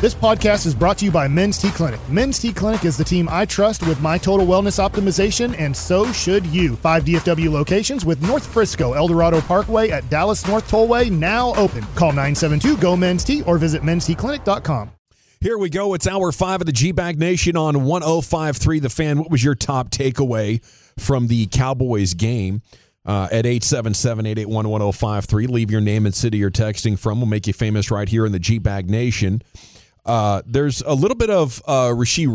This podcast is brought to you by Men's T Clinic. Men's T Clinic is the team I trust with my total wellness optimization, and so should you. 5 DFW locations with North Frisco, Eldorado Parkway at Dallas North Tollway now open. Call 972-GO-MEN'S-T or visit mensteclinic.com. Here we go. It's hour 5 of the G-Bag Nation on 105.3 The Fan. What was your top takeaway from the Cowboys game? At 877-881-1053. Leave your name and city you're texting from. We'll make you famous right here in the G-Bag Nation. There's a little bit of Rashee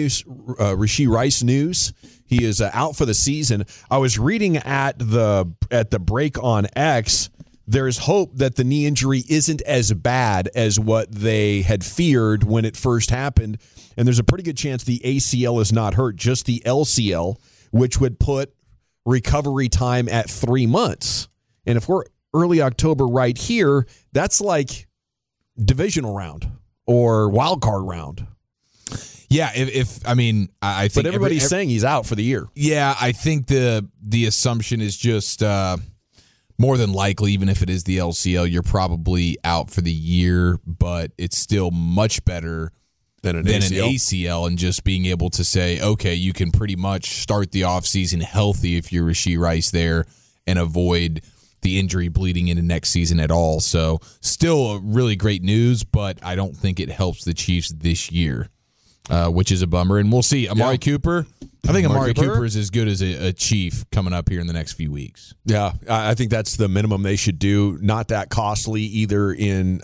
Rice news. He is out for the season. I was reading at the break on X. There's hope that the knee injury isn't as bad as what they had feared when it first happened. And there's a pretty good chance the ACL is not hurt, just the LCL, which would put recovery time at 3 months. And if we're early October right here, that's like divisional round or wild card round. Yeah, I think. But everybody's saying he's out for the year. Yeah, I think the assumption is just more than likely, even if it is the LCL, you're probably out for the year. But it's still much better than an ACL, and just being able to say, okay, you can pretty much start the offseason healthy if you're Rashee Rice there and avoid the injury bleeding into next season at all. So still a really great news, but I don't think it helps the Chiefs this year, which is a bummer. And we'll see. Amari Cooper, I think Amari Cooper is as good as a Chief coming up here in the next few weeks. Yeah, I think that's the minimum they should do. Not that costly either in,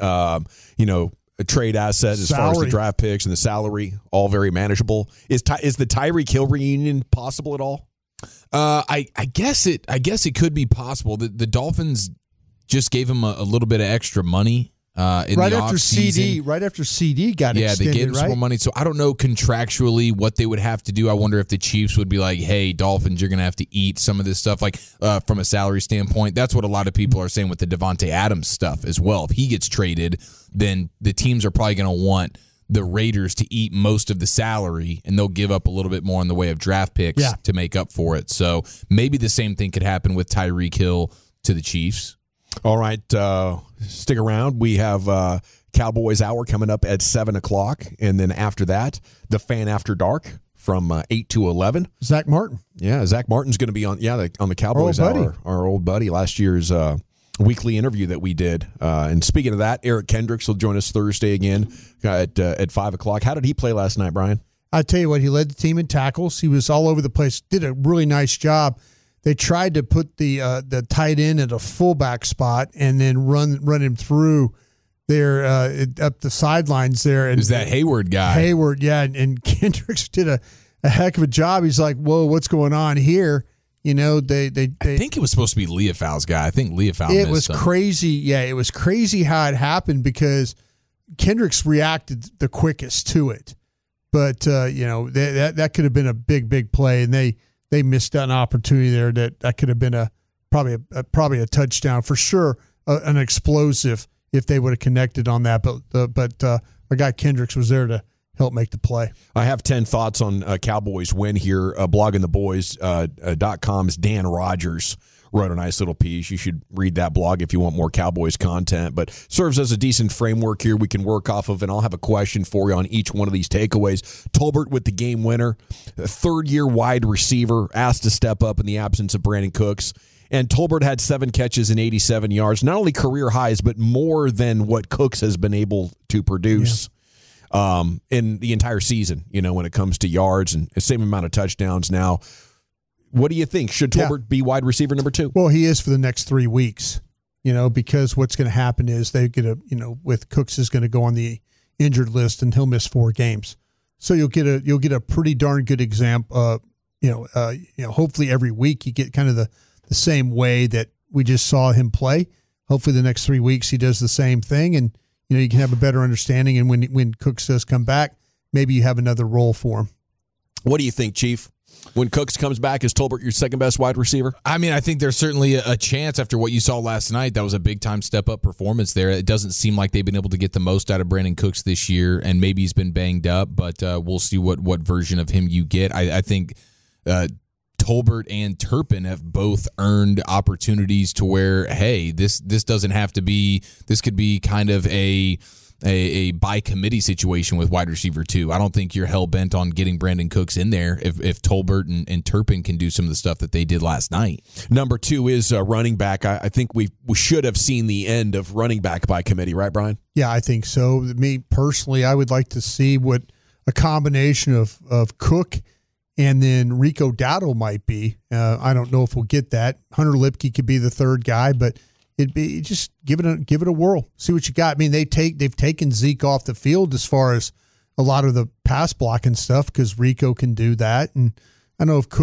a trade asset as far as the draft picks and the salary, all very manageable. Is the Tyreek Hill reunion possible at all? I guess it could be possible. The Dolphins just gave him a little bit of extra money right after CD got extended. Yeah, they gave him some more money. So I don't know contractually what they would have to do. I wonder if the Chiefs would be like, "Hey, Dolphins, you're going to have to eat some of this stuff," like from a salary standpoint. That's what a lot of people are saying with the Devontae Adams stuff as well. If he gets traded, then the teams are probably going to want the Raiders to eat most of the salary, and they'll give up a little bit more in the way of draft picks to make up for it. So maybe the same thing could happen with Tyreek Hill to the Chiefs. All right, stick around. We have Cowboys Hour coming up at 7 o'clock, and then after that, the Fan After Dark from 8 to 11. Zach Martin. Yeah, Zach Martin's going to be on the Cowboys Hour, our old buddy, last year's weekly interview that we did. And speaking of that, Eric Kendricks will join us Thursday again at 5 o'clock. How did he play last night, Brian? I tell you what, he led the team in tackles. He was all over the place, did a really nice job. They tried to put the tight end at a fullback spot and then run him through there up the sidelines there. And is that Hayward guy? Hayward, yeah. And Kendricks did a heck of a job. He's like, whoa, what's going on here? You know, they I think it was supposed to be Leofau's guy. I think Leofau It was crazy. Yeah, it was crazy how it happened because Kendricks reacted the quickest to it. But, that could have been a big play, and they missed an opportunity there that could have been probably a touchdown for sure, an explosive if they would have connected on that. But our guy Kendricks was there to help make the play. I have 10 thoughts on Cowboys win here. bloggingtheboys.com's Dan Rogers wrote a nice little piece. You should read that blog if you want more Cowboys content, but serves as a decent framework here we can work off of, and I'll have a question for you on each one of these takeaways. Tolbert with the game winner, a third-year wide receiver, asked to step up in the absence of Brandon Cooks, and Tolbert had 7 catches and 87 yards, not only career highs, but more than what Cooks has been able to produce in the entire season, when it comes to yards and the same amount of touchdowns now. What do you think? Should Tolbert be wide receiver number 2? Well, he is for the next 3 weeks, because what's going to happen is they get with Cooks is going to go on the injured list and he'll miss 4 games. So you'll get a pretty darn good example. Hopefully every week you get kind of the same way that we just saw him play. Hopefully the next 3 weeks he does the same thing, and you can have a better understanding. And when Cooks does come back, maybe you have another role for him. What do you think, Chief? When Cooks comes back, is Tolbert your second best wide receiver? I mean, I think there's certainly a chance after what you saw last night. That was a big-time step-up performance there. It doesn't seem like they've been able to get the most out of Brandon Cooks this year, and maybe he's been banged up, but we'll see what version of him you get. I think Tolbert and Turpin have both earned opportunities to where, hey, this doesn't have to be – this could be kind of a a by committee situation with wide receiver 2. I don't think you're hell bent on getting Brandon Cooks in there if Tolbert and Turpin can do some of the stuff that they did last night. Number 2 is running back. I think we should have seen the end of running back by committee, right, Brian? Yeah, I think so. Me personally, I would like to see what a combination of Cook and then Rico Dowdle might be. I don't know if we'll get that. Hunter Lipke could be the third guy, but it'd be just give it a whirl. See what you got. I mean, they've taken Zeke off the field as far as a lot of the pass blocking stuff because Rico can do that. And I don't know if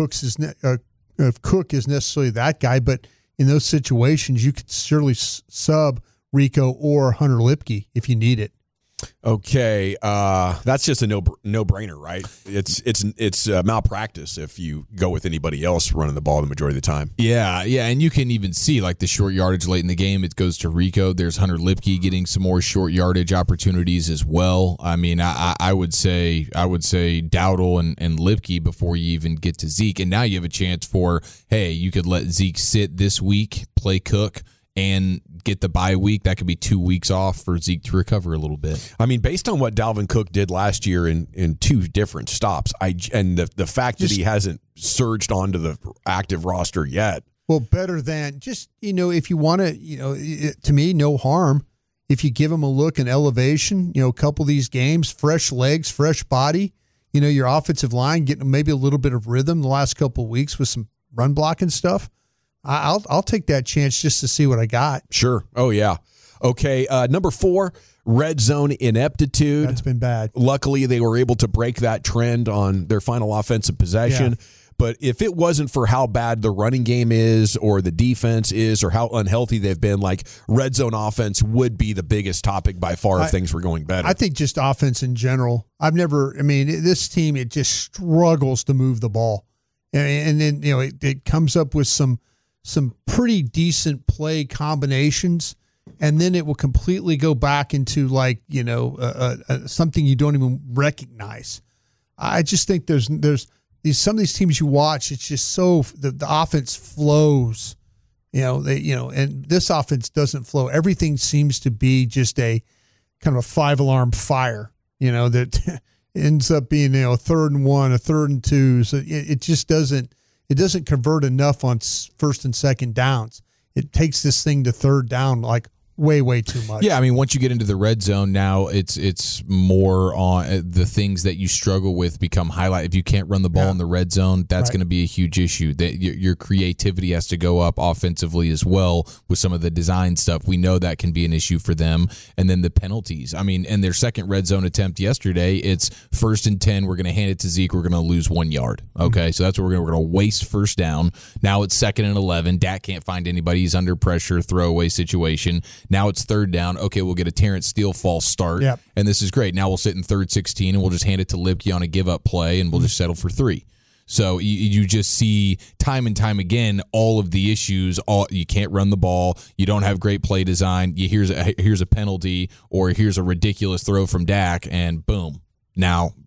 Cook is necessarily that guy, but in those situations, you could surely sub Rico or Hunter Lipke if you need it. Okay, that's just a no-brainer, right? It's malpractice if you go with anybody else running the ball the majority of the time. Yeah, and you can even see like the short yardage late in the game. It goes to Rico. There's Hunter Lipke getting some more short yardage opportunities as well. I mean, I would say Dowdle and Lipke before you even get to Zeke, and now you have a chance for you could let Zeke sit this week, play Cook, and get the bye week. That could be 2 weeks off for Zeke to recover a little bit. I mean, based on what Dalvin Cook did last year in 2 different stops, and the fact that he hasn't surged onto the active roster yet. Well, better than just, if you want to, to me, no harm if you give him a look and elevation, a couple of these games, fresh legs, fresh body, your offensive line getting maybe a little bit of rhythm the last couple of weeks with some run blocking stuff. I'll take that chance just to see what I got. Sure. Oh, yeah. Okay, number 4, red zone ineptitude. That's been bad. Luckily, they were able to break that trend on their final offensive possession. Yeah. But if it wasn't for how bad the running game is or the defense is or how unhealthy they've been, like red zone offense would be the biggest topic by far if things were going better. I think just offense in general. This team, it just struggles to move the ball. And then, it comes up with some pretty decent play combinations, and then it will completely go back into something you don't even recognize. I just think there's some of these teams you watch, it's just so the offense flows, and this offense doesn't flow. Everything seems to be just a kind of a 5-alarm fire, that ends up being a 3rd and 1, a 3rd and 2. So it just doesn't. It doesn't convert enough on 1st and 2nd downs. It takes this thing to 3rd down like way too much. Yeah, I mean, once you get into the red zone, now it's more on the things that you struggle with become highlight. If you can't run the ball in the red zone, that's going to be a huge issue. That your creativity has to go up offensively as well with some of the design stuff. We know that can be an issue for them. And then the penalties. I mean, in their second red zone attempt yesterday, it's 1st and 10. We're going to hand it to Zeke. We're going to lose 1 yard. Okay, so that's what we're going to waste 1st down. Now it's 2nd and 11. Dak can't find anybody. He's under pressure, throwaway situation. Now it's 3rd down. Okay, we'll get a Terrence Steele false start, and this is great. Now we'll sit in 3rd 16, and we'll just hand it to Lipke on a give-up play, and we'll just settle for 3. So you just see time and time again all of the issues. You can't run the ball. You don't have great play design. Here's a penalty, or here's a ridiculous throw from Dak, and boom. Now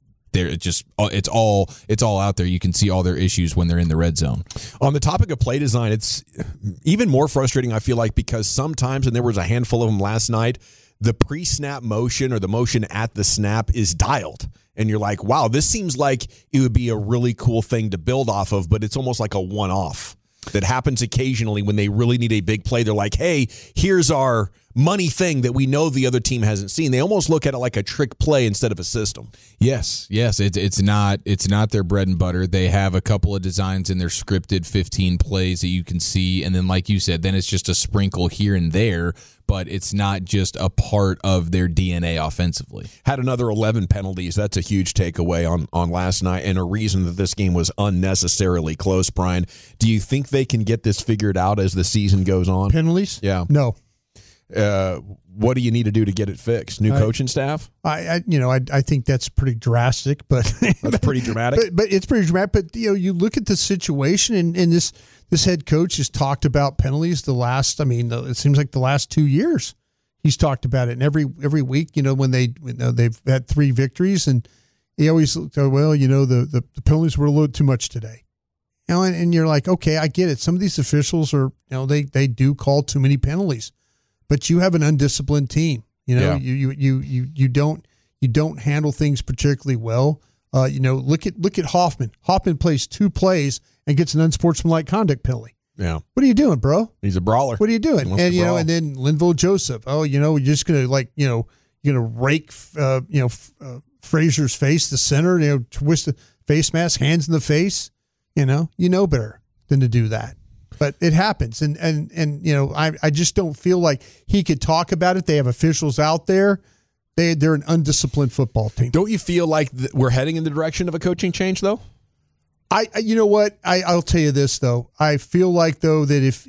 it's all out there. You can see all their issues when they're in the red zone. On the topic of play design, it's even more frustrating, I feel like, because sometimes, and there was a handful of them last night, the pre-snap motion or the motion at the snap is dialed. And you're like, wow, this seems like it would be a really cool thing to build off of, but it's almost like a one-off that happens occasionally when they really need a big play. They're like, hey, here's our money thing that we know the other team hasn't seen. They almost look at it like a trick play instead of a system. Yes. It's not their bread and butter. They have a couple of designs in their scripted 15 plays that you can see, and then like you said, then it's just a sprinkle here and there, but it's not just a part of their DNA offensively. Had another 11 penalties. That's a huge takeaway on last night, and a reason that this game was unnecessarily close, Brian. Do you think they can get this figured out as the season goes on? Penalties? Yeah. No. What do you need to do to get it fixed? New coaching staff? I think that's pretty drastic, but that's pretty dramatic. But it's pretty dramatic. But you look at the situation, and this head coach has talked about penalties it seems like the last 2 years he's talked about it, and every week, when they've had 3 victories, and he always go, well, the penalties were a little too much today. And you're like, okay, I get it. Some of these officials are, they do call too many penalties. But you have an undisciplined team. You know, Yeah. you don't handle things particularly well. Look at Hoffman. Hoffman plays 2 plays and gets an unsportsmanlike conduct penalty. Yeah. What are you doing, bro? He's a brawler. What are you doing? wants And to brawl. and then Linval Joseph. Oh, you're just gonna you're gonna rake Frazier's face, the center. Twist the face mask, hands in the face. You know better than to do that. But it happens, and I just don't feel like he could talk about it. They have officials out there. They're an undisciplined football team. Don't you feel like we're heading in the direction of a coaching change, though? You know what? I'll tell you this though. I feel like though that if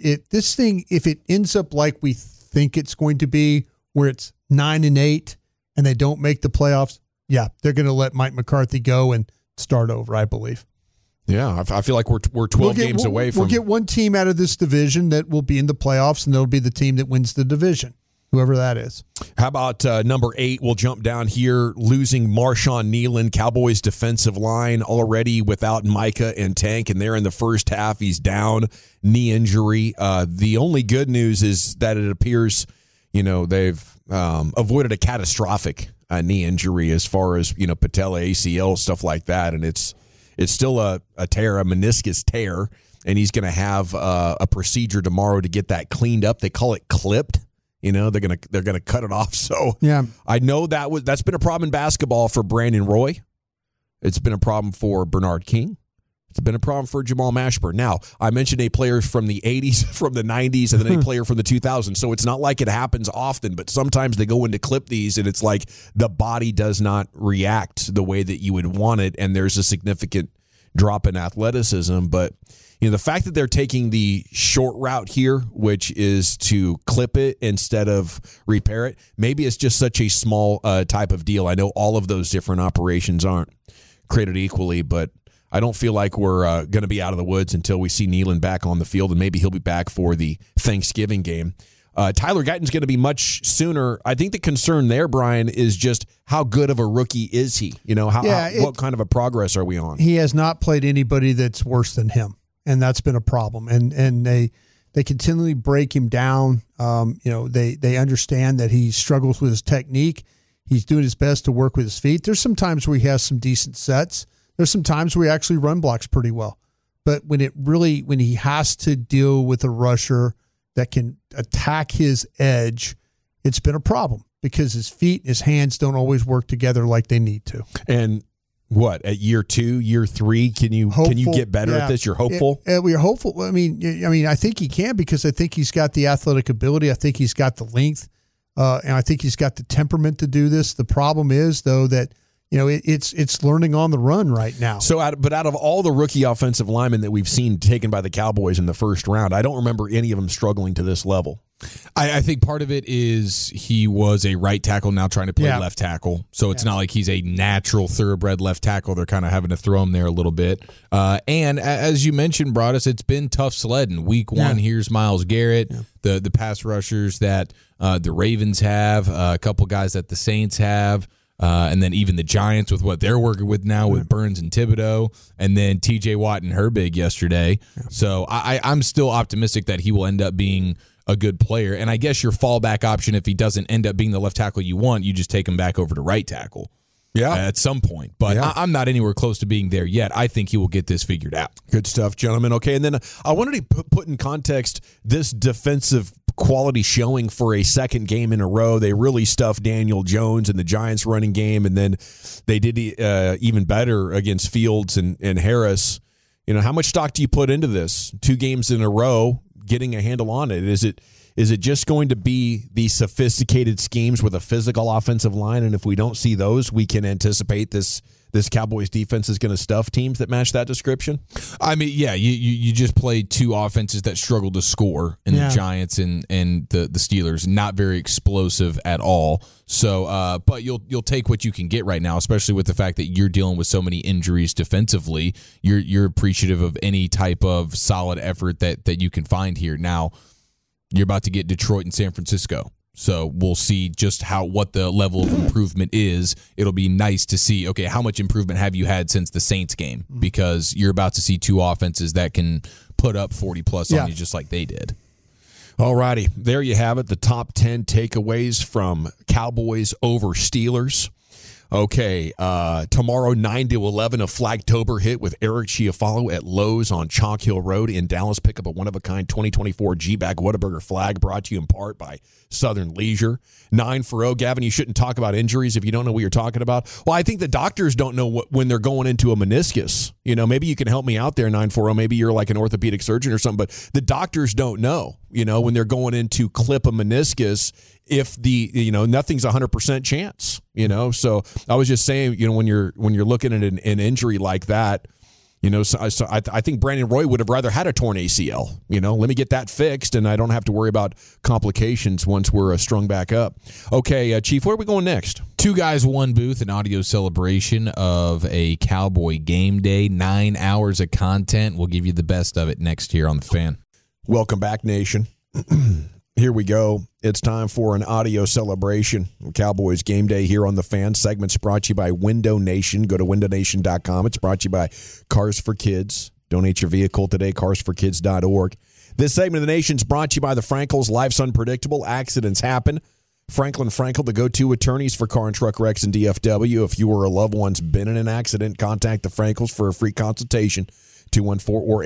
it ends up like we think it's going to be, where it's 9-8 and they don't make the playoffs, yeah, they're going to let Mike McCarthy go and start over, I believe. Yeah, I feel like we're 12 games away from. We'll get one team out of this division that will be in the playoffs, and it'll be the team that wins the division, whoever that is. How about number 8? We'll jump down here. Losing Marshawn Nealon, Cowboys defensive line already without Micah and Tank, and there in the first half, he's down, knee injury. The only good news is that it appears, they've avoided a catastrophic knee injury as far as patella, ACL, stuff like that, and it's still a tear, a meniscus tear, and he's going to have a procedure tomorrow to get that cleaned up. They call it clipped. They're gonna cut it off. So yeah, I know that's been a problem in basketball for Brandon Roy. It's been a problem for Bernard King. It's been a problem for Jamal Mashburn. Now, I mentioned a player from the 80s, from the 90s, and then a player from the 2000s. So it's not like it happens often, but sometimes they go in to clip these, and it's like the body does not react the way that you would want it, and there's a significant drop in athleticism. But the fact that they're taking the short route here, which is to clip it instead of repair it, maybe it's just such a small type of deal. I know all of those different operations aren't created equally, but I don't feel like we're going to be out of the woods until we see Nealon back on the field, and maybe he'll be back for the Thanksgiving game. Tyler Guyton's going to be much sooner. I think the concern there, Brian, is just how good of a rookie is he? What kind of a progress are we on? He has not played anybody that's worse than him, and that's been a problem. And they continually break him down. They understand that he struggles with his technique. He's doing his best to work with his feet. There's some times where he has some decent sets. There's some times where he actually run blocks pretty well. But when he has to deal with a rusher that can attack his edge, it's been a problem because his feet and his hands don't always work together like they need to. And what, at year 2, year 3, can you get better at this? You're hopeful? We're hopeful. I mean, I think he can, because I think he's got the athletic ability. I think he's got the length, and I think he's got the temperament to do this. The problem is, though, that it's learning on the run right now. So, out of all the rookie offensive linemen that we've seen taken by the Cowboys in the first round, I don't remember any of them struggling to this level. I think part of it is he was a right tackle now trying to play left tackle. So it's not like he's a natural thoroughbred left tackle. They're kind of having to throw him there a little bit. And as you mentioned, Broadus, it's been tough sledding. Week 1, here's Myles Garrett, the pass rushers that the Ravens have, a couple guys that the Saints have. And then even the Giants with what they're working with now with Burns and Thibodeau, and then T.J. Watt and Herbig yesterday. Yeah. So I'm still optimistic that he will end up being a good player. And I guess your fallback option, if he doesn't end up being the left tackle you want, you just take him back over to right tackle. Yeah, at some point. But I'm not anywhere close to being there yet. I think he will get this figured out. Good stuff, gentlemen. Okay, and then I wanted to put in context this defensive quality showing for a second game in a row. They really stuffed Daniel Jones and the Giants running game, and then they did even better against Fields and Harris. How much stock do you put into this? 2 games in a row, getting a handle on it. Is it just going to be these sophisticated schemes with a physical offensive line, and if we don't see those, we can anticipate this Cowboys defense is going to stuff teams that match that description? I mean, yeah, you just played 2 offenses that struggled to score in the Giants and the Steelers. Not very explosive at all. So, but you'll take what you can get right now, especially with the fact that you're dealing with so many injuries defensively. You're appreciative of any type of solid effort that you can find here. Now, you're about to get Detroit and San Francisco. So we'll see just what the level of improvement is. It'll be nice to see, okay, how much improvement have you had since the Saints game? Because you're about to see 2 offenses that can put up 40-plus on you just like they did. All righty. There you have it. The top 10 takeaways from Cowboys over Steelers. Okay, tomorrow 9 to 11, a Flagtober hit with Eric Chiafalo at Lowe's on Chalk Hill Road in Dallas. Pick up a one-of-a-kind 2024 G-Bag Whataburger flag brought to you in part by Southern Leisure. 9-0. Gavin, you shouldn't talk about injuries if you don't know what you're talking about. Well, I think the doctors don't know when they're going into a meniscus. You know, maybe you can help me out there, 9-4. Maybe you're like an orthopedic surgeon or something, but the doctors don't know, you know, when they're going in to clip a meniscus, if nothing's 100% chance, you know. So I was just saying, you know, when you're looking at an injury like that, you know, so I think Brandon Roy would have rather had a torn ACL. You know, let me get that fixed, and I don't have to worry about complications once we're strung back up. Okay, Chief, where are we going next? 2 Guys, 1 Booth, an audio celebration of a Cowboy game day. 9 hours of content. We'll give you the best of it next here on The Fan. Welcome back, Nation. Here we go. It's time for an audio celebration. Cowboys game day here on The Fan. Segment's brought to you by Window Nation. Go to windownation.com. It's brought to you by Cars for Kids. Donate your vehicle today, carsforkids.org. This segment of the Nation's brought to you by the Frankels. Life's unpredictable. Accidents happen. Franklin Frankel, the go-to attorneys for car and truck wrecks in DFW. If you or a loved one's been in an accident, contact the Frankels for a free consultation. 214 or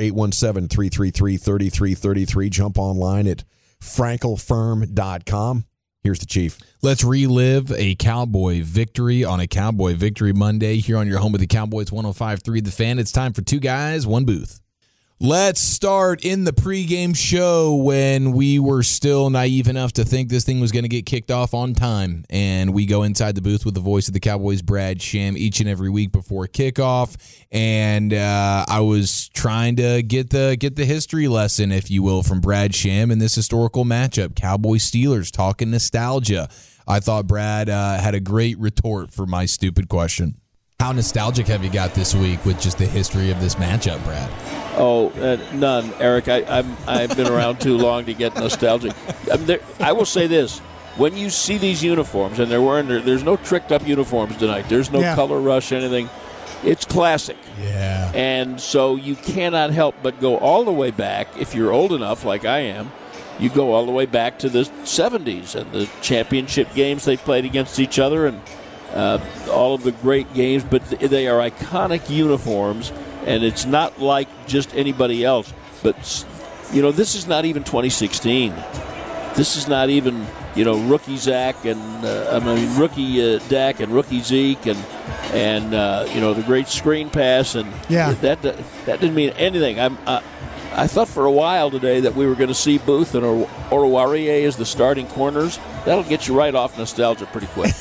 817-333-3333. Jump online at frankelfirm.com. Here's the Chief. Let's relive a Cowboy victory on a Cowboy Victory Monday here on your home of the Cowboys, 105.3 The Fan. It's time for 2 Guys, 1 Booth. Let's start in the pregame show when we were still naive enough to think this thing was going to get kicked off on time. And we go inside the booth with the voice of the Cowboys, Brad Sham, each and every week before kickoff. And I was trying to get the history lesson, if you will, from Brad Sham in this historical matchup, Cowboys-Steelers, talking nostalgia. I thought Brad had a great retort for my stupid question. How nostalgic have you got this week with just the history of this matchup, Brad? Oh, none, Eric. I've been around too long to get nostalgic. I will say this. When you see these uniforms, and there's no tricked-up uniforms tonight. There's no color rush, anything. It's classic. Yeah. And so you cannot help but go all the way back, if you're old enough like I am, you go all the way back to the 70s and the championship games they played against each other and all of the great games. But they are iconic uniforms. And it's not like just anybody else. But, you know, this is not even 2016. This is not even, you know, rookie Zach and, rookie Dak and rookie Zeke and you know, the great screen pass. And that didn't mean anything. I thought for a while today that we were going to see Booth and Oruwariye as the starting corners. That'll get you right off nostalgia pretty quick.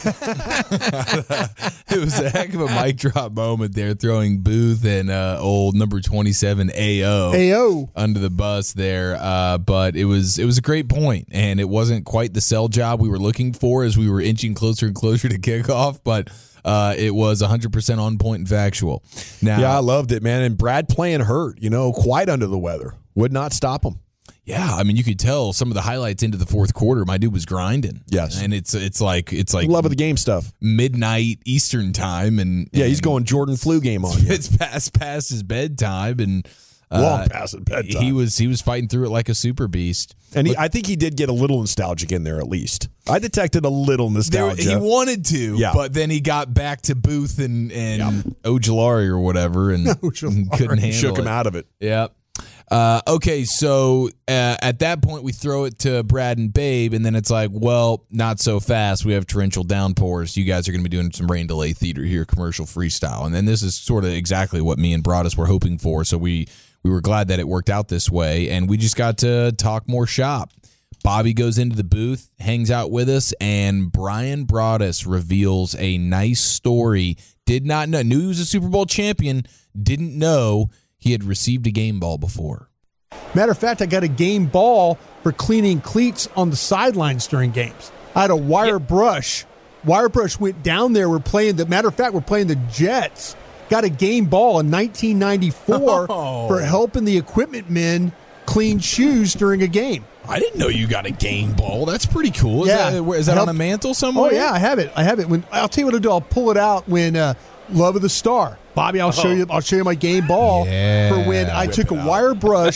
It was a heck of a mic drop moment there, throwing Booth and old number 27 AO under the bus there. But it was a great point, and it wasn't quite the sell job we were looking for as we were inching closer and closer to kickoff, but it was 100% on point and factual. Now, yeah, I loved it, man. And Brad playing hurt, you know, quite under the weather. Would not stop him. Yeah, I mean, you could tell some of the highlights into the fourth quarter. My dude was grinding. Yes, and it's like love of the game stuff. Midnight Eastern time, and he's going Jordan flu game on. It's past his bedtime, and long past his bedtime. He was fighting through it like a super beast. And I think he did get a little nostalgic in there, at least. I detected a little nostalgia. He wanted to, but then he got back to Booth and Ojulari or whatever, and couldn't handle it. Shook him out of it. Yeah. Okay, so at that point we throw it to Brad and Babe, and then it's like, well, not so fast. We have torrential downpours. You guys are going to be doing some rain delay theater here, commercial freestyle. And then this is sort of exactly what me and Broadus were hoping for, so we were glad that it worked out this way, and we just got to talk more shop. Bobby goes into the booth, hangs out with us, and Brian Broadus reveals a nice story. Did not know. Knew he was a Super Bowl champion. Didn't know he had received a game ball before. Matter of fact, I got a game ball for cleaning cleats on the sidelines during games. I had a wire brush. Wire brush went down there. We're playing the Jets. Got a game ball in 1994 for helping the equipment men clean shoes during a game. I didn't know you got a game ball. That's pretty cool. Is that on a mantle somewhere? Oh, yeah, I have it. I'll tell you what I'll do. I'll pull it out when Love of the Star. Bobby, I'll show you my game ball for when I took a wire brush,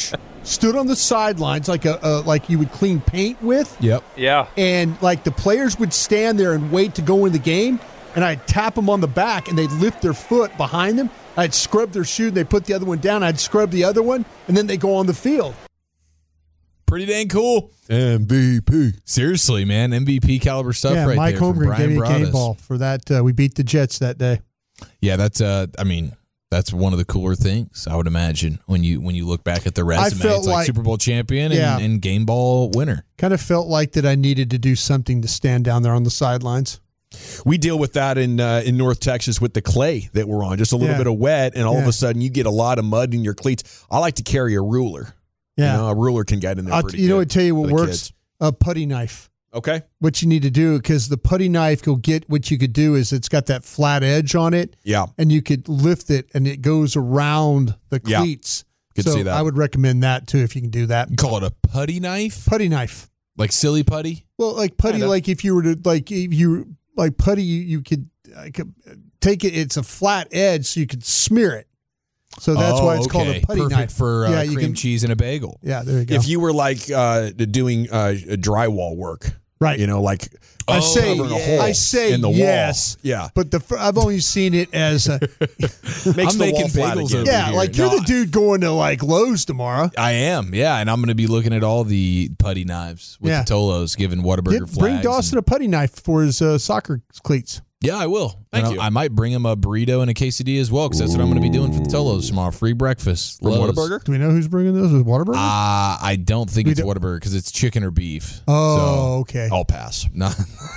stood on the sidelines like like you would clean paint with. Yep. Yeah. And like the players would stand there and wait to go in the game, and I'd tap them on the back, and they'd lift their foot behind them. I'd scrub their shoe, and they'd put the other one down. I'd scrub the other one, and then they go on the field. Pretty dang cool. MVP. Seriously, man. MVP caliber stuff right Mike there. From Holmgren gave Brian me a game Broaddus. ball for that. We beat the Jets that day. Yeah, that's that's one of the cooler things, I would imagine, when you look back at the resume. felt It's like Super Bowl champion Yeah. and game ball winner. Kind of felt like that I needed to do something to stand down there on the sidelines. We deal with that in North Texas with the clay that we're on. Just a little Yeah. bit of wet, and all of Yeah. a sudden you get a lot of mud in your cleats. I like to carry a ruler. Yeah. You know, a ruler can get in there pretty good. I tell you what for the works? kids. A putty knife. Okay. What you need to do, because the putty knife, what you could do is it's got that flat edge on it. Yeah. And you could lift it, and it goes around the Yeah. cleats. Could so see that. I would recommend that, too, if you can do that. You call it a putty knife? Putty knife. Like silly putty? Well, like putty, Kinda. like if you were to, putty, you could take it, it's a flat edge, so you could smear it. So that's why it's called a putty Perfect knife. for you cream can, cheese and a bagel. Yeah, there you go. If you were like doing drywall work, right. You know, like I say covering a hole in the yes. wall. Yeah. But I've only seen it as a, Makes I'm the making wall flat bagels again. over yeah, here. like you're No, the dude going to like Lowe's tomorrow. I am, yeah, and I'm going to be looking at all the putty knives with Yeah. the Tolos, giving Whataburger flags. Bring Dawson a putty knife for his soccer cleats. Yeah, I will. Thank And you. I might bring him a burrito and a quesadilla as well, because that's what I'm going to be doing for the Tolos tomorrow. Free breakfast. From Lowe's. Whataburger? Do we know who's bringing those? Is Whataburger? I don't think We it's don't- Whataburger because it's chicken or beef. Oh, okay. I'll pass. No,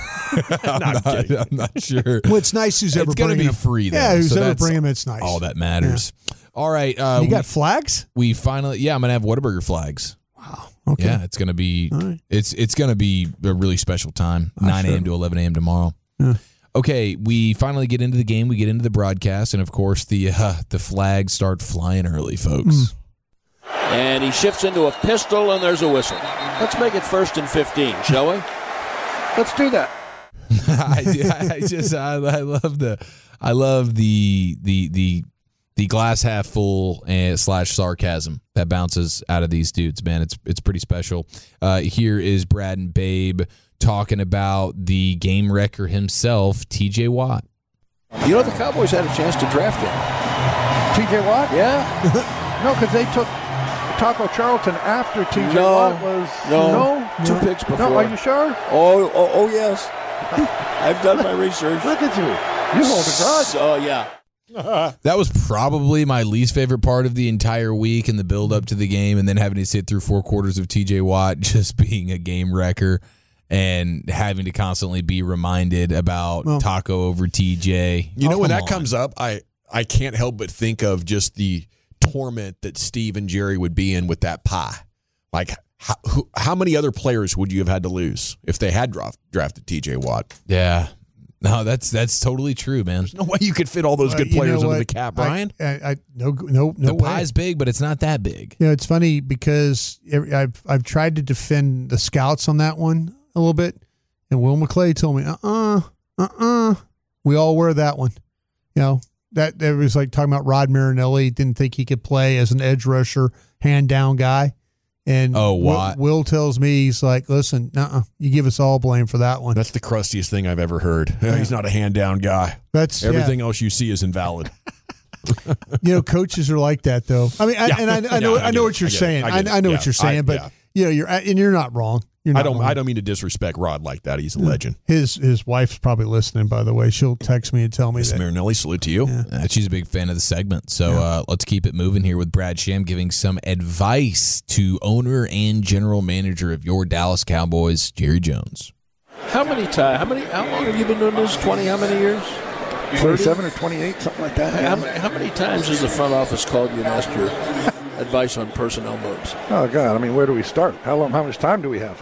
I'm not sure. Well, it's nice who's ever It's going to bringing be him. free, though. Yeah, who's so ever that's bringing him, it's nice. all that matters. All right. You got flags? we finally, I'm going to have Whataburger flags. Okay. Yeah, it's going to be All right. it's going to be a really special time. 9 a.m. to 11 a.m. tomorrow. Yeah. Okay, we finally get into the game. We get into the broadcast, and of course, the flags start flying early, folks. And he shifts into a pistol, and there's a whistle. Let's make it 1st and 15, shall we? Let's do that. I love the glass half full and / sarcasm that bounces out of these dudes, man. It's pretty special. Here is Brad and Babe talking about the game wrecker himself, TJ Watt. You know, the Cowboys had a chance to draft him. TJ Watt? Yeah. No, because they took Taco Charlton after TJ No. Watt was. No. 2 picks before. No, are you sure? Oh, yes. I've done my research. Look at you. You hold a grudge. Oh, yeah. That was probably my least favorite part of the entire week and the build up to the game, and then having to sit through 4 quarters of TJ Watt just being a game wrecker and having to constantly be reminded about Taco over TJ. You know, when come that on. comes up, I can't help but think of just the torment that Steve and Jerry would be in with that pie. Like, how many other players would you have had to lose if they had drafted TJ Watt? Yeah. No, that's totally true, man. No way you could fit all those good You know players under what? the cap, Brian. No The way. pie's big, but it's not that big. You know, it's funny because I've tried to defend the scouts on that one a little bit, and Will McClay told me, we all wear that one. You know, that it was like talking about Rod Marinelli, didn't think he could play as an edge rusher, hand down guy. And Watt. Will tells me, he's like, listen, you give us all blame for that one. That's the crustiest thing I've ever heard. He's not a hand-down guy. That's Everything else you see is invalid. You know, coaches are like that, though. I mean, I know what you're saying. I know what you're saying, but you know, you're not wrong. You're not wrong. I don't mean to disrespect Rod like that. He's a legend. His wife's probably listening, by the way. She'll text me and tell me Miss that. Marinelli, salute to you. She's a big fan of the segment. So let's keep it moving here with Brad Sham giving some advice to owner and general manager of your Dallas Cowboys, Jerry Jones. How long have you been doing this? 20, how many years? 27 or 28, something like that. How many times has the front office called you and asked your advice on personnel moves? Oh, God. I mean, where do we start? How much time do we have?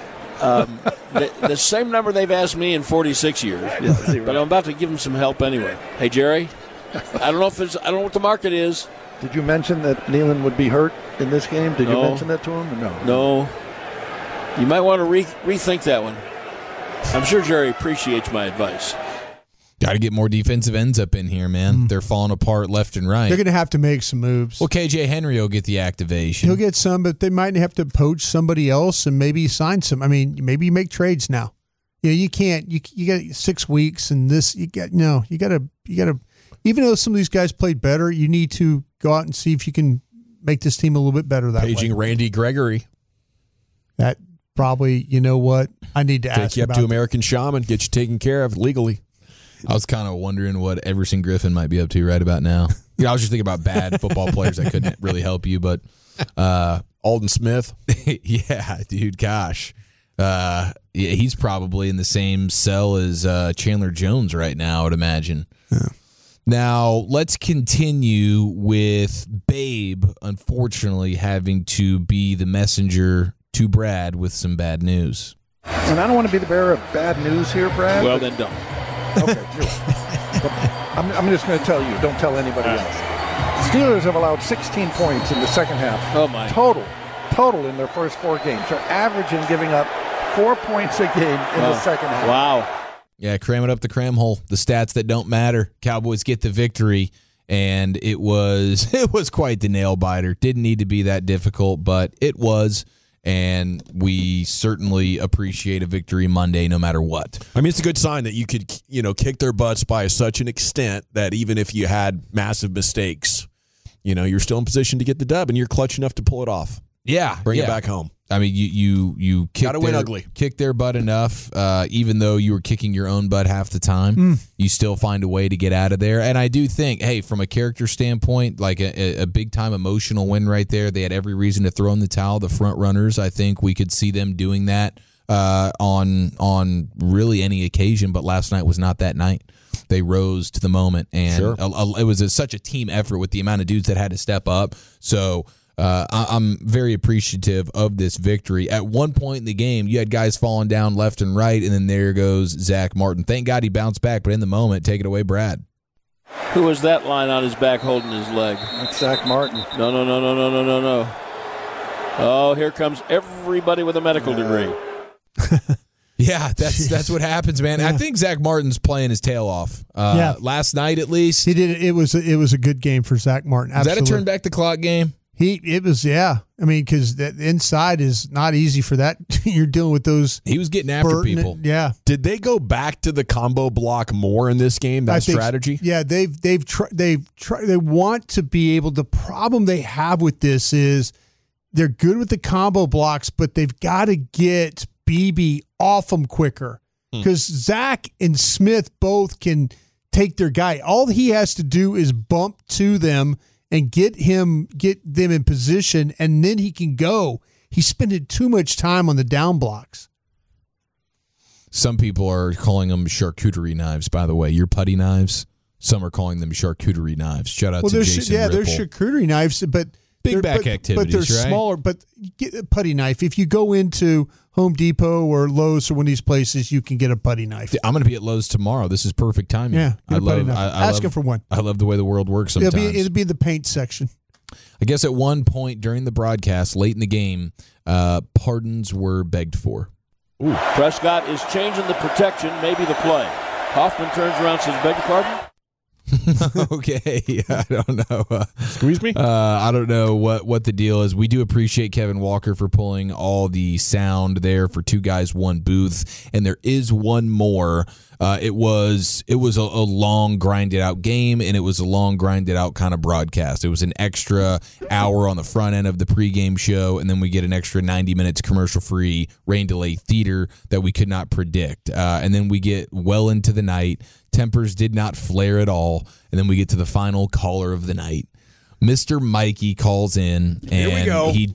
The same number they've asked me in 46 years. But I'm about to give them some help anyway. Hey, Jerry, I don't know what the market is. Did you mention that Nealon would be hurt in this game? Did you No. mention that to him? Or no. No. You might want to rethink that one. I'm sure Jerry appreciates my advice. Got to get more defensive ends up in here, man. They're falling apart left and right. They're going to have to make some moves. Well, KJ Henry will get the activation. He'll get some, but they might have to poach somebody else and maybe sign some. I mean, maybe you make trades now. You can't. You got 6 weeks, and this you got to. Even though some of these guys played better, you need to go out and see if you can make this team a little bit better that Paging way. Randy Gregory. That probably, you know what? I need to Take ask you up about to that. American Shaman, get you taken care of legally. I was kind of wondering what Everson Griffin might be up to right about now. I was just thinking about bad football players that couldn't really help you, but Alden Smith. yeah, dude, gosh. Yeah, he's probably in the same cell as Chandler Jones right now, I would imagine. Yeah. Now, let's continue with Babe, unfortunately, having to be the messenger to Brad with some bad news. And I don't want to be the bearer of bad news here, Brad. Well, then don't. Okay, you're right. But I'm just going to tell you. Don't tell anybody else. Steelers have allowed 16 points in the second half. Oh, my. Total in their first 4 games. They're averaging giving up 4 points a game in the second half. Wow. Yeah, cram it up the cram hole. The stats that don't matter. Cowboys get the victory, and it was quite the nail biter. Didn't need to be that difficult, but it was. And we certainly appreciate a victory Monday no matter what. I mean, it's a good sign that you could, kick their butts by such an extent that even if you had massive mistakes, you're still in position to get the dub, and you're clutch enough to pull it off. Yeah, Bring it back home. I mean, you Gotta win ugly. Kick their butt enough, even though you were kicking your own butt half the time. You still find a way to get out of there. And I do think, hey, from a character standpoint, like a big time emotional win right there. They had every reason to throw in the towel. The front runners, I think we could see them doing that on really any occasion. But last night was not that night. They rose to the moment, and it was such a team effort with the amount of dudes that had to step up. So. I'm very appreciative of this victory. At one point in the game, you had guys falling down left and right, and then there goes Zach Martin. Thank God he bounced back, but in the moment, take it away, Brad. Who was that line on his back holding his leg? That's Zach Martin. No. Oh, here comes everybody with a medical degree. Yeah, that's what happens, man. I think Zach Martin's playing his tail off. Last night, at least. He did. It was a good game for Zach Martin. Absolutely. Is that a turn back the clock game? It was, yeah. I mean, because the inside is not easy for that. You're dealing with those. He was getting after people. Yeah. Did they go back to the combo block more in this game? That strategy? Yeah, they've tried. They want to be able. The problem they have with this is they're good with the combo blocks, but they've got to get BB off them quicker because Zach and Smith both can take their guy. All he has to do is bump to them and get them in position, and then he can go. He's spending too much time on the down blocks. Some people are calling them charcuterie knives, by the way. Your putty knives, some are calling them charcuterie knives. Shout out to Jason Ripple. They're charcuterie knives, but big back activities, but they're right? smaller. But get a putty knife. If you go into Home Depot or Lowe's or one of these places, you can get a putty knife. I'm going to be at Lowe's tomorrow. This is perfect timing. Yeah, ask him for one. I love the way the world works sometimes. It'll be in the paint section. I guess at one point during the broadcast, late in the game, pardons were begged for. Ooh. Prescott is changing the protection, maybe the play. Hoffman turns around and says, beg your pardon? Okay, I don't know. Excuse me? I don't know what the deal is. We do appreciate Kevin Walker for pulling all the sound there for Two Guys, One Booth, and there is one more. It was a long, grinded out game, and it was a long, grinded out kind of broadcast. It was an extra hour on the front end of the pregame show, and then we get an extra 90 minutes commercial-free rain delay theater that we could not predict. And then we get well into the night. Tempers did not flare at all, and then we get to the final caller of the night. Mr. Mikey calls in, and Here we go. he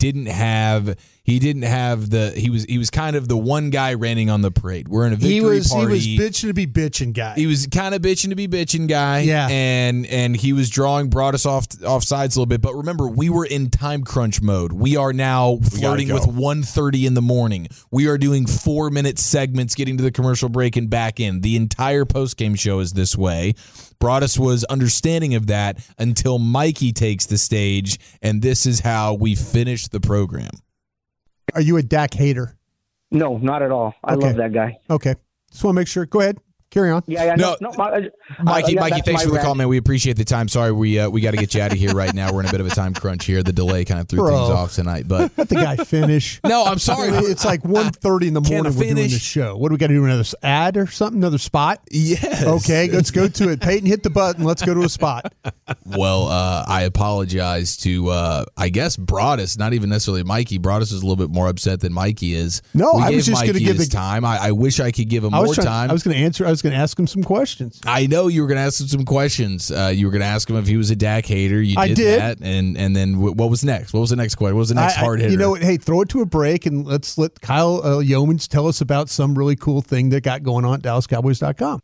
was kind of the one guy ranting on the parade. We're in a victory party. He was bitching to be bitching guy. He was kind of bitching to be bitching guy. Yeah. And he was brought us off sides a little bit. But remember, we were in time crunch mode. We are now flirting with 1:30 in the morning. We are doing 4-minute segments, getting to the commercial break and back in. The entire postgame show is this way. Broadus was understanding of that until Mikey takes the stage, and this is how we finish the program. Are you a Dak hater? No, not at all. I love that guy. Okay. Just want to make sure. Go ahead. Carry on. Yeah. No, Mikey, yeah, Mikey, that's thanks my for the rant. call, man. We appreciate the time. Sorry, we got to get you out of here right now. We're in a bit of a time crunch here. The delay kind of threw things off tonight, but Let the guy finish. no, I'm sorry. It's like 1:30 in the morning. We're doing the show. What do we got to do? Another ad or something? Another spot? Yes. Okay, let's go to it. Peyton, hit the button. Let's go to a spot. Well, I apologize to, I guess, Broadus, not even necessarily Mikey. Broadus is a little bit more upset than Mikey is. No, we I gave was just Mikey going to give his the time. I wish I could give him more time. I was going to answer. I was going to ask him some questions. I know you were going to ask him some questions. You were going to ask him if he was a Dak hater. You I did did. that. And then what was next? What was the next question? What was the next hard hitter? You know what? Hey, throw it to a break and let's let Kyle Yeomans tell us about some really cool thing that got going on at DallasCowboys.com.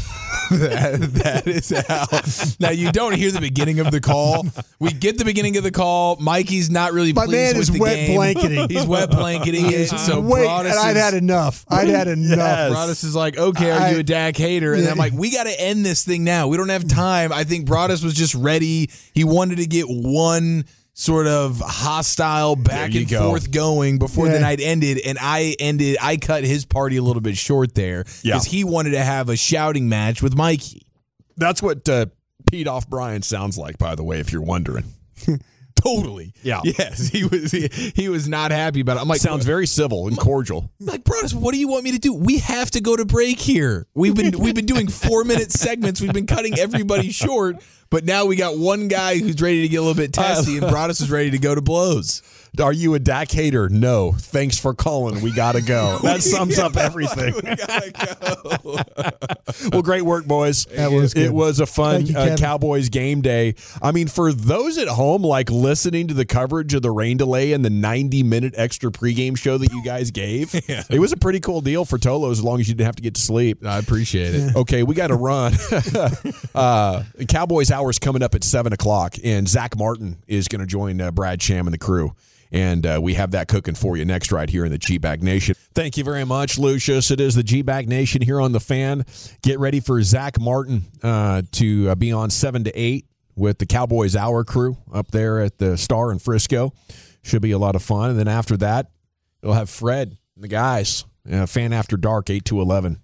that is how. Now you don't hear the beginning of the call. We get the beginning of the call. Mikey's not really My pleased man with is the wet game. blanketing. He's wet blanketing it. So Wait, Broadus and I'd had enough. Broadus is like, okay, are you a Dak hater? And Yeah. I'm like, we got to end this thing now. We don't have time. I think Broadus was just ready. He wanted to get one sort of hostile back and forth going before the night ended, and I cut his party a little bit short there because he wanted to have a shouting match with Mikey. That's what peed off Brian sounds like, by the way, if you're wondering. Totally. Yeah. Yes, he was not happy about it. I'm like, sounds very civil and cordial. like, Broadus, what do you want me to do? We have to go to break here. We've been doing 4-minute segments. We've been cutting everybody short, but now we got one guy who's ready to get a little bit testy, and Broadus is ready to go to blows. Are you a Dak hater? No. Thanks for calling. We got to go. That sums up everything. We gotta go. Well, great work, boys. That was good. It was a fun Thank you, Kevin. Cowboys game day. I mean, for those at home, like listening to the coverage of the rain delay and the 90-minute extra pregame show that you guys gave, it was a pretty cool deal for Tolo as long as you didn't have to get to sleep. I appreciate it. Okay, we got to run. Cowboys Hour's coming up at 7 o'clock, and Zach Martin is going to join Brad Sham and the crew. And we have that cooking for you next right here in the G-Bag Nation. Thank you very much, Lucius. It is the G-Bag Nation here on The Fan. Get ready for Zach Martin to be on 7 to 8 with the Cowboys Hour crew up there at the Star in Frisco. Should be a lot of fun. And then after that, we'll have Fred and the guys. Fan After Dark, 8 to 11.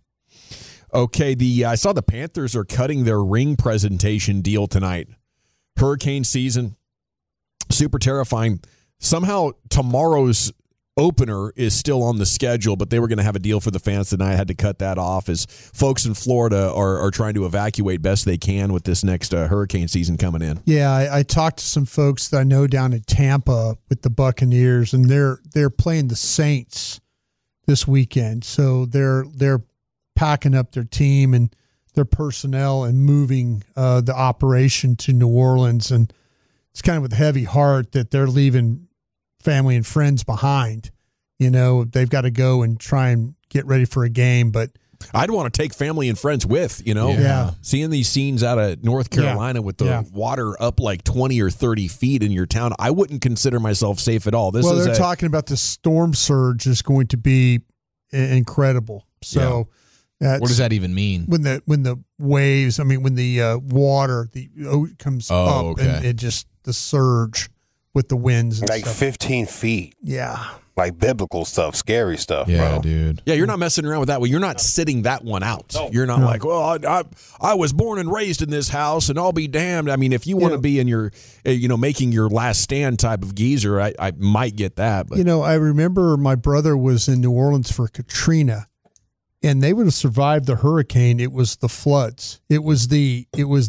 Okay, I saw the Panthers are cutting their ring presentation deal tonight. Hurricane season, super terrifying. Somehow tomorrow's opener is still on the schedule, but they were going to have a deal for the fans tonight. I had to cut that off as folks in Florida are trying to evacuate best they can with this next hurricane season coming in. Yeah, I talked to some folks that I know down in Tampa with the Buccaneers, and they're playing the Saints this weekend. So they're packing up their team and their personnel and moving the operation to New Orleans. And it's kind of with a heavy heart that they're leaving family and friends behind. You know, they've got to go and try and get ready for a game, but I'd want to take family and friends with, you know. Yeah. Seeing these scenes out of North Carolina with the water up like 20 or 30 feet in your town, I wouldn't consider myself safe at all. They're talking about the storm surge is going to be incredible. So what does that even mean? When the waves, when the water comes up and it just the surge with the winds and like stuff. 15 feet. Yeah. Like biblical stuff, scary stuff, Yeah, bro. dude. Yeah, you're not messing around with that. Well, you're not sitting that one out. You're not like, well, I was born and raised in this house, and I'll be damned. I mean, if you want to be in your, making your last stand type of geezer, I might get that. But. I remember my brother was in New Orleans for Katrina, and they would have survived the hurricane. It was the floods. It was the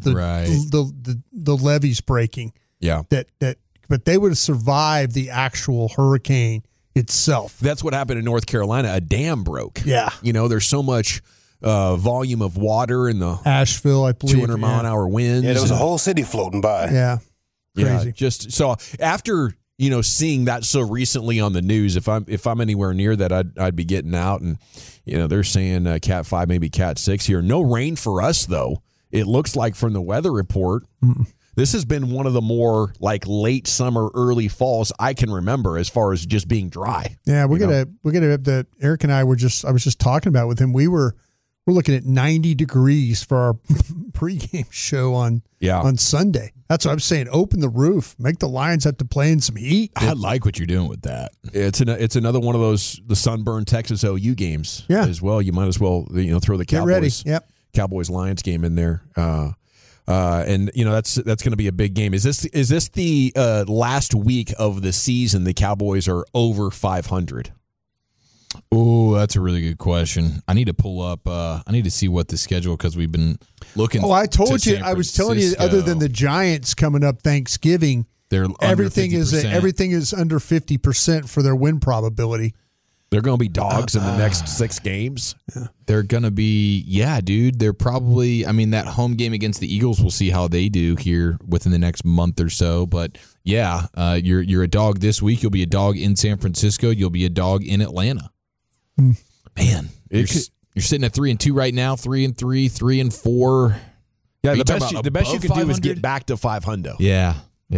levees breaking. Yeah. But they would have survived the actual hurricane itself. That's what happened in North Carolina. A dam broke. Yeah. There's so much volume of water in the Asheville, I believe. 200 mile an hour winds. Yeah, there was a whole city floating by. Yeah. Crazy. Yeah, just so after seeing that so recently on the news, if I'm anywhere near that, I'd be getting out, and they're saying Cat 5, maybe Cat 6 here. No rain for us though. It looks like from the weather report. This has been one of the more like late summer, early falls I can remember as far as just being dry. Yeah, we're gonna have the Eric and I I was just talking about with him. We're looking at 90 degrees for our pregame show on Sunday. That's what I'm saying. Open the roof, make the Lions have to play in some heat. I like what you're doing with that. It's another one of those the sunburned Texas OU games as well. You might as well throw the Cowboys. Get ready. Yep. Cowboys-Lions game in there. And that's going to be a big game. Is this the last week of the season the Cowboys are over 500? Oh, that's a really good question. I need to pull up. I need to see what the schedule, because we've been looking. Oh, I told to you. San I was telling you. Francisco. Other than the Giants coming up Thanksgiving, They're under everything 50%. is under 50% for their win probability. They're going to be dogs in the next 6 games. They're going to be, dude. They're probably, that home game against the Eagles, we'll see how they do here within the next month or so. But, you're a dog this week. You'll be a dog in San Francisco. You'll be a dog in Atlanta. Man, you're sitting at 3-2 right now, 3-3, 3-4. Yeah, Are you the talking best you above can do is 500? get back to 500. Yeah.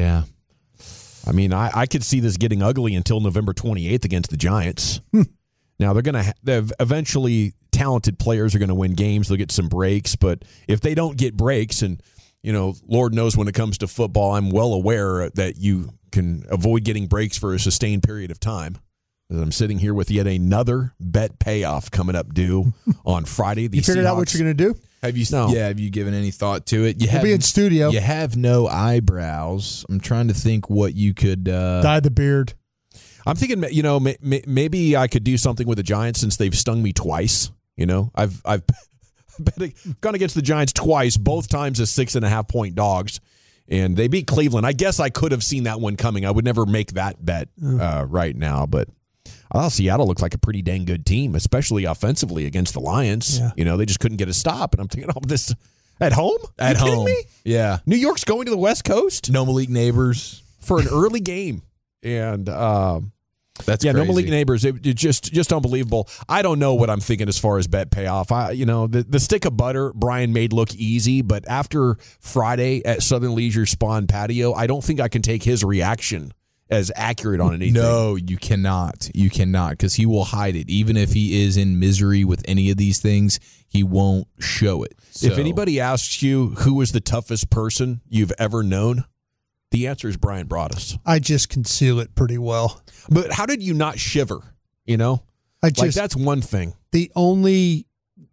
I could see this getting ugly until November 28th against the Giants. Now, they're eventually talented players are going to win games. They'll get some breaks. But if they don't get breaks, and, Lord knows when it comes to football, I'm well aware that you can avoid getting breaks for a sustained period of time. As I'm sitting here with yet another bet payoff coming up due on Friday. You figured out what you're going to do? Have you? No. Yeah. Have you given any thought to it? We'll be in studio. You have no eyebrows. I'm trying to think what you could dye the beard. I'm thinking, maybe I could do something with the Giants since they've stung me twice. I've gone against the Giants twice, both times as 6.5-point dogs, and they beat Cleveland. I guess I could have seen that one coming. I would never make that bet right now, but Seattle looks like a pretty dang good team, especially offensively against the Lions. Yeah. They just couldn't get a stop, and I'm thinking, this at home? at you kidding home. me? Yeah. New York's going to the West Coast No Malik Neighbors. for an early game, and That's no crazy. Malik Neighbors. It just unbelievable. I don't know what I'm thinking as far as bet payoff. The stick of butter Brian made look easy, but after Friday at Southern Leisure Spawn Patio, I don't think I can take his reaction as accurate on anything. No, you cannot. You cannot, because he will hide it. Even if he is in misery with any of these things, he won't show it. If So- anybody asks you who is the toughest person you've ever known, the answer is Brian Broaddus. I just conceal it pretty well. But how did you not shiver? That's one thing. The only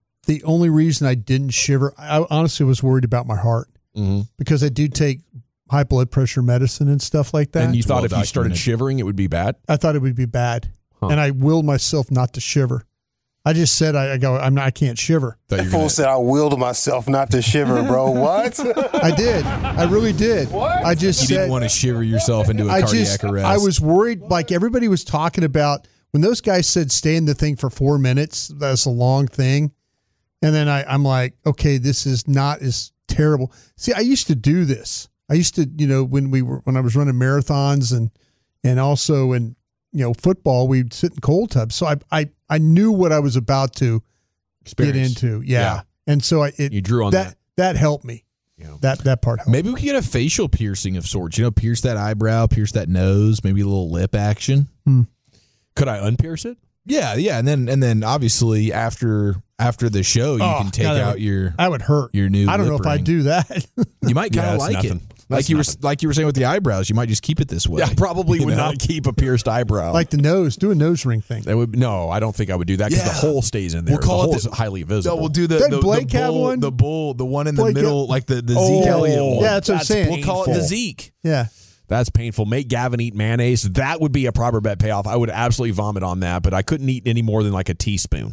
reason I didn't shiver, I honestly was worried about my heart because I do take high blood pressure medicine and stuff like that. And you thought well if you started documented. shivering, it would be bad? I thought it would be bad, and I willed myself not to shiver. I just said I can't shiver. That fool said I willed myself not to shiver, bro. What? I did. I really did. What? I just You said didn't want to shiver yourself into a cardiac arrest. I was worried. Like everybody was talking about when those guys said stay in the thing for 4 minutes. That's a long thing, and then I'm like, okay, this is not as terrible. See, I used to do this. I used to, when I was running marathons and also in football, we'd sit in cold tubs. So I knew what I was about to get into. Yeah. And so you drew on that. That helped me. Yeah. That part helped. Maybe we could get a facial piercing of sorts. Pierce that eyebrow, pierce that nose, maybe a little lip action. Could I unpierce it? Yeah, and then obviously after the show, you can take out your that would hurt. Your new. I don't know lip if I'd ring. do that. You might kind of that's like nothing. it. Like you were saying with the eyebrows, you might just keep it this way. Yeah, probably would not keep a pierced eyebrow. Like the nose, do a nose ring thing. That would I don't think I would do that because the hole stays in there. We'll call the it hole's highly visible. No, we'll do the Doesn't Blake have bull, one? the bull, the one in the Blake middle, got- like the Zeke Elliott one. Yeah, that's what I'm saying. We'll call it the Zeke. Yeah. That's painful. Make Gavin eat mayonnaise. That would be a proper bet payoff. I would absolutely vomit on that, but I couldn't eat any more than like a teaspoon.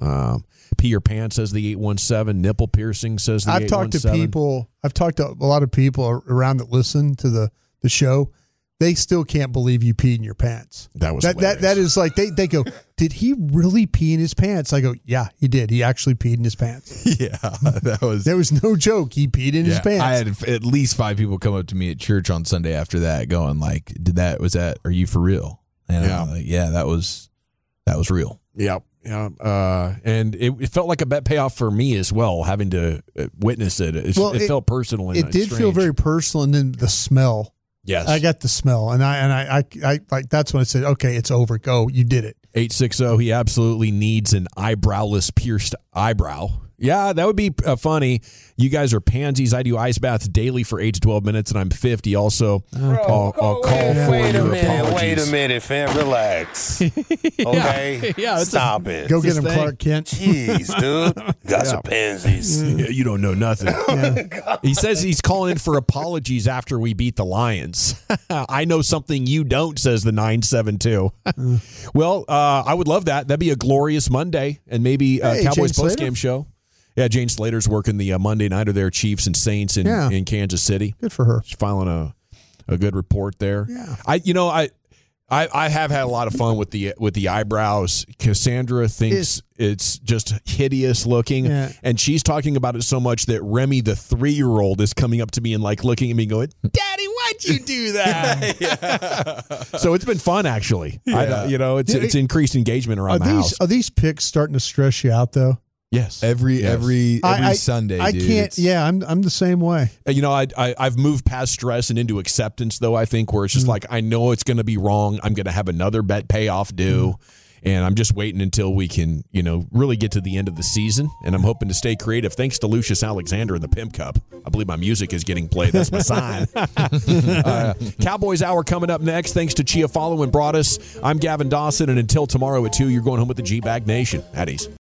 Pee your pants, says the 817. Nipple piercing, says the 817. I've talked to a lot of people around that listen to the show. They still can't believe you peed in your pants. That was that is like they go, did he really pee in his pants? I go, yeah, he did. He actually peed in his pants. Yeah, that was. There was no joke. He peed in his pants. I had at least 5 people come up to me at church on Sunday after that, going like, are you for real? And I'm like, yeah, that was real. Yep. Yeah. And it felt like a bet payoff for me as well, having to witness it. It felt personal. And it did feel very personal, and then the smell. Yes. I got the smell, and I like that's when I said, okay, it's over. Go, you did it. 860. He absolutely needs an eyebrowless pierced eyebrow. Yeah, that would be funny. You guys are pansies. I do ice baths daily for 8 to 12 minutes, and I'm 50. Also, I'll call for your apologies. Wait a minute, fam. Relax. Okay? Yeah, Stop it. Go get his him, thing. Clark Kent. Jeez, dude. Got some pansies. Yeah, you don't know nothing. He says he's calling in for apologies after we beat the Lions. I know something you don't, says the 972. Well, I would love that. That'd be a glorious Monday, and maybe Cowboys postgame show. Yeah, Jane Slater's working the Monday nighter there, Chiefs and Saints in Kansas City. Good for her. She's filing a good report there. Yeah. I have had a lot of fun with the eyebrows. Cassandra thinks it's just hideous looking, and she's talking about it so much that Remy, the 3-year-old, is coming up to me and like looking at me and going, "Daddy, why'd you do that?" So it's been fun, actually. Yeah. It's increased engagement around the house. Are these picks starting to stress you out though? Yes. Every Sunday, I dude. can't. I'm the same way. I've moved past stress and into acceptance, though, I think, where it's just like, I know it's going to be wrong. I'm going to have another bet payoff due. And I'm just waiting until we can, really get to the end of the season. And I'm hoping to stay creative. Thanks to Lucius Alexander and the Pimp Cup. I believe my music is getting played. That's my sign. Cowboys Hour coming up next. Thanks to Chiafalo and Broadus. I'm Gavin Dawson. And until tomorrow at 2, you're going home with the G-Bag Nation. At ease.